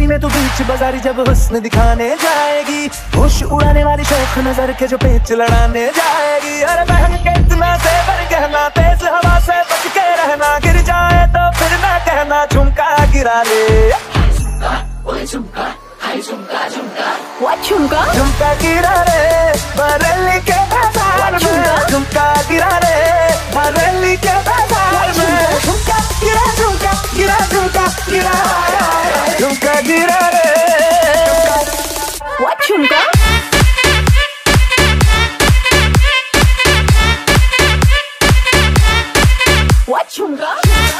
जवानी में तू बीच बाजारी जब हुस्न दिखाने जाएगी, होश उड़ाने वाली शौक नजर के जो पेच लड़ाने जाएगी। अरे बहन के इतना से पर कहना, तेज हवा से बच के रहना, गिर जाए तो फिर ना कहना झुमका गिरा ले। झुमका झुमका झुमका गिरा रे बरेली के बाजार में, झुमका गिरा रे बरेली के बाजार में, झुमका गिरा झुमका गिरा झुमका गिरा झुमका गिरा रे। What झुमका? What झुमका?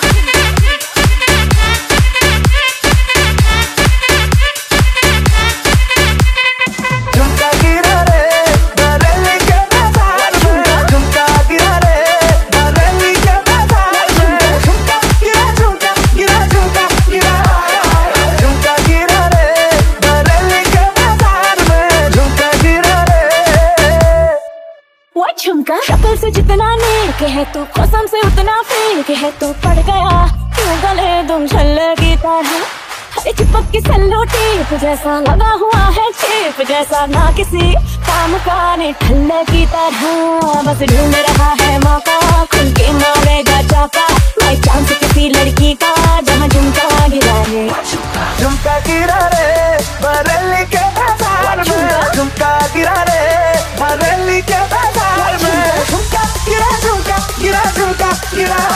झुमका शक्ल से जितना नेक है तू, कसम से उतना फेक है तू, पड़ गया क्यों गले तुम छल्ले की तरह। अरे चिपक की सल्लो टेप जैसा लगा हुआ है चेप जैसा, ना किसी काम का नहीं ठल्ले की तरह। बस ढूंढ रहा है मौका, खुल के मारेगा चाका, बाई चांस किसी लड़की का जहाँ झुमका गिरा रे। झुमका गिरा रे बरेली के बाजार में, झुमका गिरा रे बरेली के बाजार में, झुमका गिरा झुमका गिरा झुमका गिरा।